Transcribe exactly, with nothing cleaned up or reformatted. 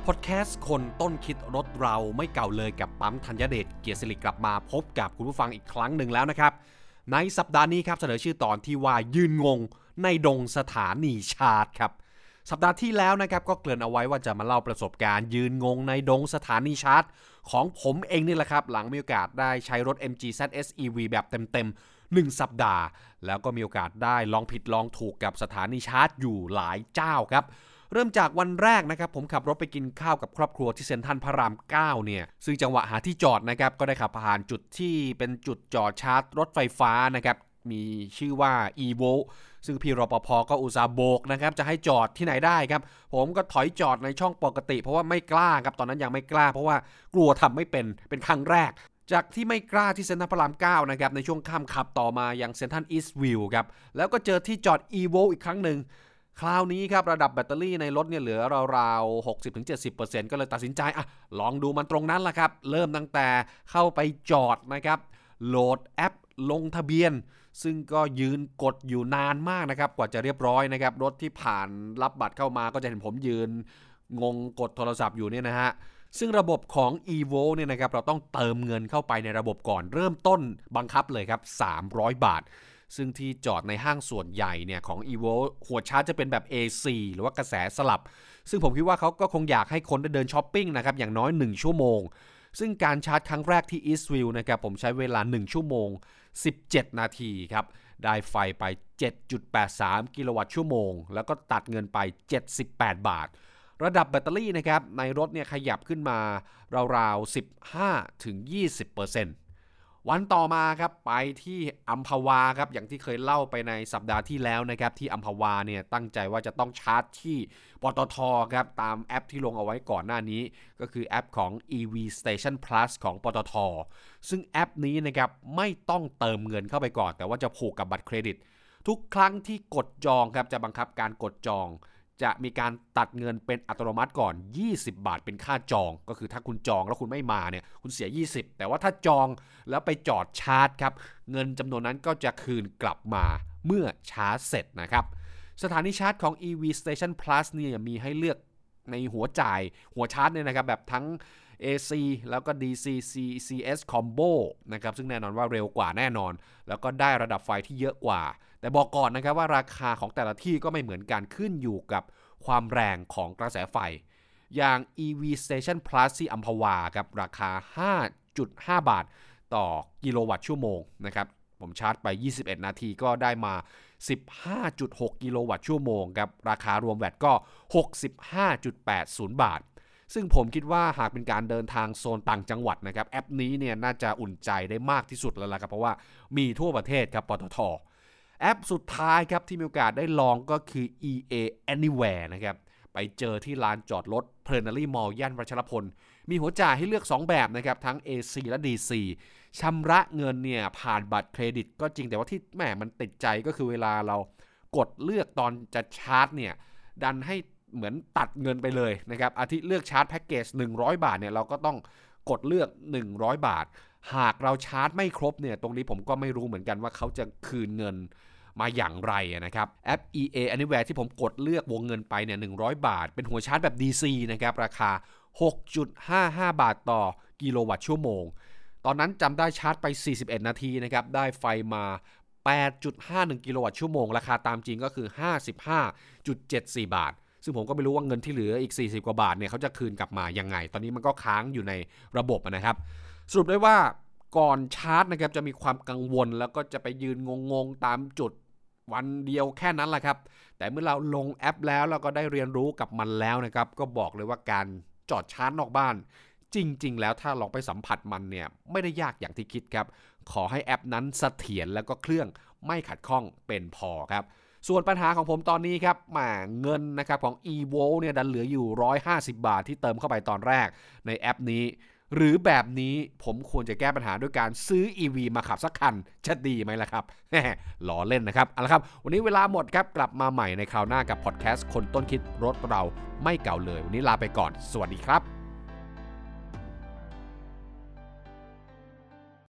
พอดแคสต์คนต้นคิดรถเราไม่เก่าเลยกับปั๊มธัญเดชเกียรติศิริกลับมาพบกับคุณผู้ฟังอีกครั้งหนึ่งแล้วนะครับในสัปดาห์นี้ครับเสนอชื่อตอนที่ว่ายืนงงในดงสถานีชาร์จครับสัปดาห์ที่แล้วนะครับก็เกริ่นเอาไว้ว่าจะมาเล่าประสบการณ์ยืนงงในดงสถานีชาร์จของผมเองนี่แหละครับหลังมีโอกาสได้ใช้รถ เอ็ม จี แซด เอส อี วี แบบเต็มๆหนึ่งสัปดาห์แล้วก็มีโอกาสได้ลองผิดลองถูกกับสถานีชาร์จอยู่หลายเจ้าครับเริ่มจากวันแรกนะครับผมขับรถไปกินข้าวกับครอบครัวที่เซ็นทรัลพระรามเก้าเนี่ยซึ่งจังหวะหาที่จอดนะครับก็ได้ขับผ่านจุดที่เป็นจุดจอดชาร์จรถไฟฟ้านะครับมีชื่อว่า Evo ซึ่งพี่รปภก็อุตส่าห์โบกนะครับจะให้จอดที่ไหนได้ครับผมก็ถอยจอดในช่องปกติเพราะว่าไม่กล้าครับตอนนั้นยังไม่กล้าเพราะว่ากลัวทำไม่เป็นเป็นครั้งแรกจากที่ไม่กล้าที่เซ็นทรัลพระรามเก้านะครับในช่วงค่ำขับต่อมายังเซ็นทรัลอีสต์วิวครับแล้วก็เจอที่จอด Evo อีกครั้งหนึ่งคราวนี้ครับระดับแบตเตอรี่ในรถเนี่ยเหลือราวๆ หกสิบถึงเจ็ดสิบเปอร์เซ็นต์ ก็เลยตัดสินใจอ่ะลองดูมันตรงนั้นละครับเริ่มตั้งแต่เข้าไปจอดนะครับโหลดแอปลงทะเบียนซึ่งก็ยืนกดอยู่นานมากนะครับกว่าจะเรียบร้อยนะครับรถที่ผ่านรับบัตรเข้ามาก็จะเห็นผมยืนงงกดโทรศัพท์อยู่เนี่ยนะฮะซึ่งระบบของ Evo เนี่ยนะครับเราต้องเติมเงินเข้าไปในระบบก่อนเริ่มต้นบังคับเลยครับสามร้อยบาทซึ่งที่จอดในห้างส่วนใหญ่เนี่ยของ Evo หัวชาร์จจะเป็นแบบ เอ ซี หรือว่ากระแสสลับซึ่งผมคิดว่าเขาก็คงอยากให้คนได้เดินช้อปปิ้งนะครับอย่างน้อยหนึ่งชั่วโมงซึ่งการชาร์จครั้งแรกที่ Eastview นะครับผมใช้เวลาหนึ่งชั่วโมงสิบเจ็ดนาทีครับได้ไฟไป เจ็ดจุดแปดสาม กิโลวัตต์ชั่วโมงแล้วก็ตัดเงินไปเจ็ดสิบแปดบาทระดับแบตเตอรี่นะครับในรถเนี่ยขยับขึ้นมาราวๆ สิบห้าถึงยี่สิบเปอร์เซ็นต์วันต่อมาครับไปที่อัมพวาครับอย่างที่เคยเล่าไปในสัปดาห์ที่แล้วนะครับที่อัมพวาเนี่ยตั้งใจว่าจะต้องชาร์จที่ปตทครับตามแอปที่ลงเอาไว้ก่อนหน้านี้ก็คือแอปของ อี วี Station Plus ของปตทซึ่งแอปนี้นะครับไม่ต้องเติมเงินเข้าไปก่อนแต่ว่าจะผูกกับบัตรเครดิตทุกครั้งที่กดจองครับจะบังคับการกดจองจะมีการตัดเงินเป็นอัตโนมัติก่อนยี่สิบบาทเป็นค่าจองก็คือถ้าคุณจองแล้วคุณไม่มาเนี่ยคุณเสียยี่สิบแต่ว่าถ้าจองแล้วไปจอดชาร์จครับเงินจำนวนนั้นก็จะคืนกลับมาเมื่อชาร์จเสร็จนะครับสถานีชาร์จของ อี วี Station Plus เนี่ยมีให้เลือกในหัวจ่ายหัวชาร์จเนี่ยนะครับแบบทั้ง เอ ซี แล้วก็ ดี ซี ซี ซี เอส Combo นะครับซึ่งแน่นอนว่าเร็วกว่าแน่นอนแล้วก็ได้ระดับไฟที่เยอะกว่าแต่บอกก่อนนะครับว่าราคาของแต่ละที่ก็ไม่เหมือนกันขึ้นอยู่กับความแรงของกระแสไฟอย่าง อี วี Station Plus ที่อัมพวาครับราคา ห้าจุดห้า บาทต่อกิโลวัตต์ชั่วโมงนะครับผมชาร์จไปยี่สิบเอ็ดนาทีก็ได้มา สิบห้าจุดหก กิโลวัตต์ชั่วโมงครับราคารวมแวตก็ หกสิบห้าจุดแปดศูนย์ บาทซึ่งผมคิดว่าหากเป็นการเดินทางโซนต่างจังหวัดนะครับแอปนี้เนี่ยน่าจะอุ่นใจได้มากที่สุดแล้วล่ะครับเพราะว่ามีทั่วประเทศครับปตท.แอปสุดท้ายครับที่มีโอกาสได้ลองก็คือ อี เอ Anywhere นะครับไปเจอที่ลานจอดรถ Plenary Mall ย่านวัชรพลมีหัวจ่ายให้เลือกสองแบบนะครับทั้ง เอ ซี และ ดี ซี ชำระเงินเนี่ยผ่านบัตรเครดิตก็จริงแต่ว่าที่แหมมันติดใจก็คือเวลาเรากดเลือกตอนจะชาร์จเนี่ยดันให้เหมือนตัดเงินไปเลยนะครับอาทิเลือกชาร์จแพ็กเกจหนึ่งร้อยบาทเนี่ยเราก็ต้องกดเลือกหนึ่งร้อยบาทหากเราชาร์จไม่ครบเนี่ยตรงนี้ผมก็ไม่รู้เหมือนกันว่าเขาจะคืนเงินมาอย่างไรนะครับแอป อี เอ Anywhere ที่ผมกดเลือกวงเงินไปเนี่ยหนึ่งร้อยบาทเป็นหัวชาร์จแบบ ดี ซี นะครับราคา หกจุดห้าห้า บาทต่อกิโลวัตต์ชั่วโมงตอนนั้นจำได้ชาร์จไปสี่สิบเอ็ดนาทีนะครับได้ไฟมา แปดจุดห้าหนึ่ง กิโลวัตต์ชั่วโมงราคาตามจริงก็คือ ห้าสิบห้าจุดเจ็ดสี่ บาทซึ่งผมก็ไม่รู้ว่าเงินที่เหลืออีกสี่สิบกว่าบาทเนี่ยเขาจะคืนกลับมายังไงตอนนี้มันก็ค้างอยู่ในระบบนะครับสรุปได้ว่าก่อนชาร์จนะครับจะมีความกังวลแล้วก็จะไปยืนงงๆตามจุดวันเดียวแค่นั้นแหละครับแต่เมื่อเราลงแอปแล้วเราก็ได้เรียนรู้กับมันแล้วนะครับก็บอกเลยว่าการจอดชาร์จนอกบ้านจริงๆแล้วถ้าลองไปสัมผัสมันเนี่ยไม่ได้ยากอย่างที่คิดครับขอให้แอปนั้นเสถียรแล้วก็เครื่องไม่ขัดข้องเป็นพอครับส่วนปัญหาของผมตอนนี้ครับแหมเงินนะครับของ Evo เนี่ยดันเหลืออยู่หนึ่งร้อยห้าสิบบาทที่เติมเข้าไปตอนแรกในแอปนี้หรือแบบนี้ผมควรจะแก้ปัญหาด้วยการซื้อ อี วี มาขับสักคันจะดีไหมล่ะครับหล่อเล่นนะครับเอาละครับวันนี้เวลาหมดครับกลับมาใหม่ในคราวหน้ากับพอดแคสต์คนต้นคิดรถเราไม่เก่าเลยวันนี้ลาไปก่อนสวัสดีครับ